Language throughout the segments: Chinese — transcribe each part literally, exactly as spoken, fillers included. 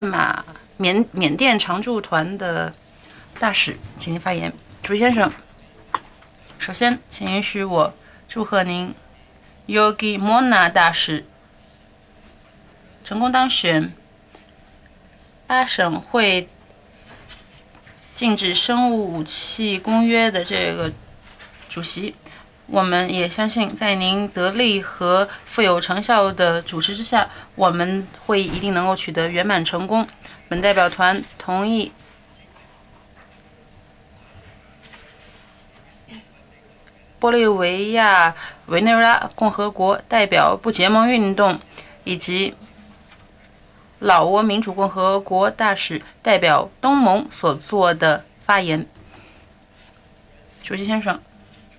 马缅缅甸常驻团的大使，请您发言。主席先生，首先，请允许我祝贺您 Yogi Mona 大使成功当选八省会禁止生物武器公约的这个主席。我们也相信，在您得力和富有成效的主持之下，我们会议一定能够取得圆满成功。本代表团同意玻利维亚委内瑞拉共和国代表不结盟运动以及老挝民主共和国大使代表东盟所做的发言。主席先生，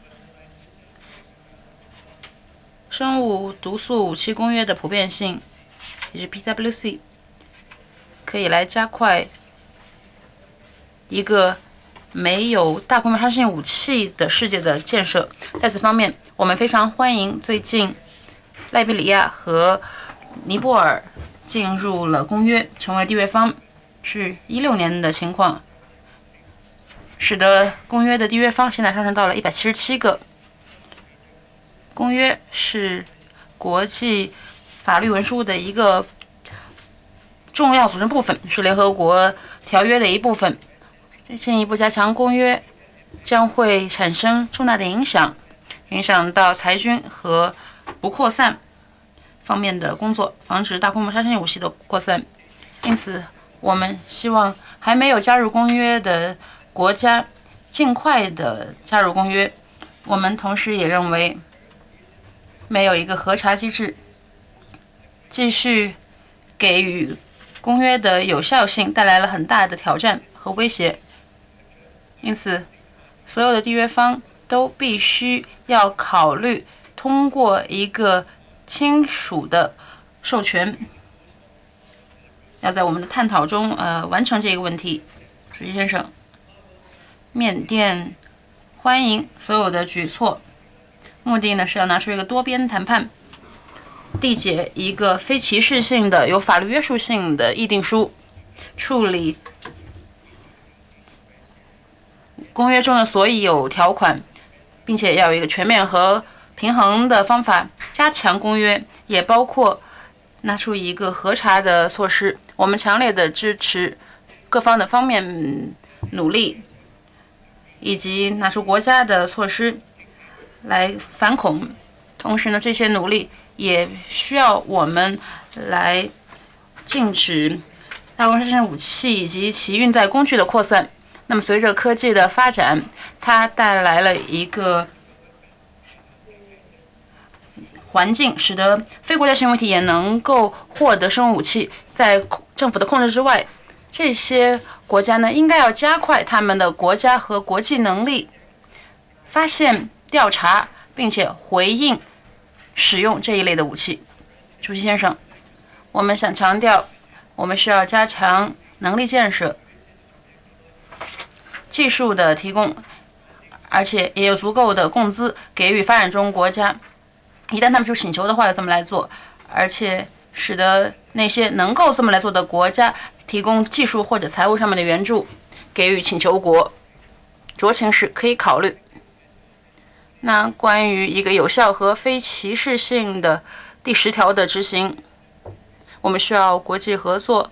生物毒素武器公约的普遍性，也是 P W C， 可以来加快一个没有大规模杀伤性武器的世界的建设。在此方面，我们非常欢迎最近赖比里亚和尼泊尔进入了公约，成为缔约方，是一六年的情况，使得公约的缔约方现在上升到了一百七十七个。公约是国际法律文书的一个重要组成部分，是联合国条约的一部分。进一步加强公约将会产生重大的影响，影响到裁军和不扩散方面的工作，防止大规模杀伤性武器的扩散。因此，我们希望还没有加入公约的国家尽快的加入公约。我们同时也认为，没有一个核查机制，继续给予公约的有效性带来了很大的挑战和威胁。因此，所有的缔约方都必须要考虑通过一个亲属的授权，要在我们的探讨中呃完成这个问题。主席先生，缅甸欢迎所有的举措，目的呢是要拿出一个多边谈判，缔结一个非歧视性的、有法律约束性的议定书，处理公约中的所有条款，并且要有一个全面和平衡的方法加强公约，也包括拿出一个核查的措施。我们强烈的支持各方的方面努力，以及拿出国家的措施来反恐。同时呢，这些努力也需要我们来禁止大规模杀伤武器以及其运载工具的扩散。那么，随着科技的发展，它带来了一个环境，使得非国家性问题也能够获得生物武器，在政府的控制之外。这些国家呢，应该要加快他们的国家和国际能力，发现、调查，并且回应使用这一类的武器。主席先生，我们想强调，我们需要加强能力建设、技术的提供，而且也有足够的工资给予发展中国家。一旦他们提出请求的话，要这么来做，而且使得那些能够这么来做的国家提供技术或者财务上面的援助，给予请求国。酌情时可以考虑。那关于一个有效和非歧视性的第十条的执行，我们需要国际合作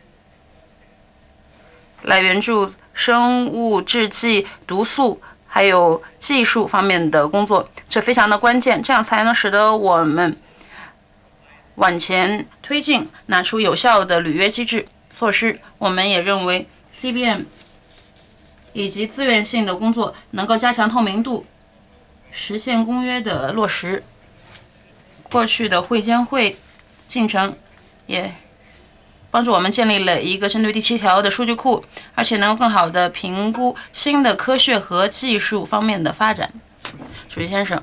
来援助生物制剂、毒素还有技术方面的工作，这非常的关键，这样才能使得我们往前推进，拿出有效的履约机制措施。我们也认为 C B M 以及自愿性的工作能够加强透明度，实现公约的落实。过去的会监会进程也帮助我们建立了一个针对第七条的数据库，而且能够更好的评估新的科学和技术方面的发展。主席先生，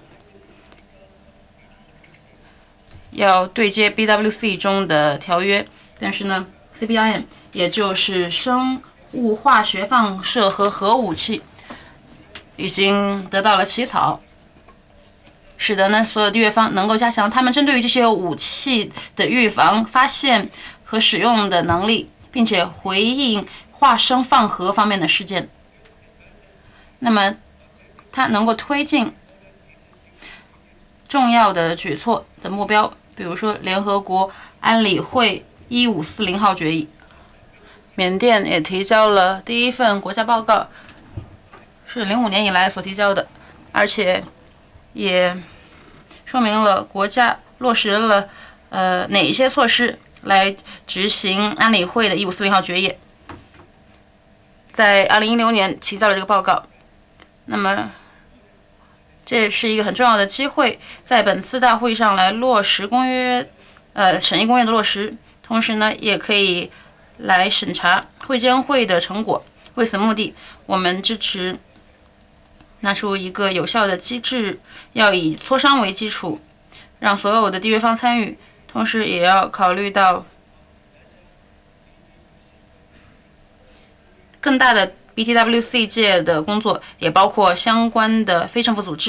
要对接 B W C 中的条约，但是呢 ，C B I M 也就是生物化学放射和核武器已经得到了起草，使得呢所有缔约方能够加强他们针对于这些武器的预防、发现和使用的能力，并且回应化生放核方面的事件。那么，它能够推进重要的举措的目标，比如说联合国安理会一五四零号决议。缅甸也提交了第一份国家报告，是零五年以来所提交的，而且也说明了国家落实了呃哪一些措施来执行安理会的一五四零号决议。在二零一六年提交了这个报告，那么这是一个很重要的机会，在本次大会上来落实公约，呃，审议公约的落实，同时呢，也可以来审查会监会的成果。为此目的，我们支持拿出一个有效的机制，要以磋商为基础，让所有的缔约方参与，同时也要考虑到更大的 B T W C 界的工作，也包括相关的非政府组织。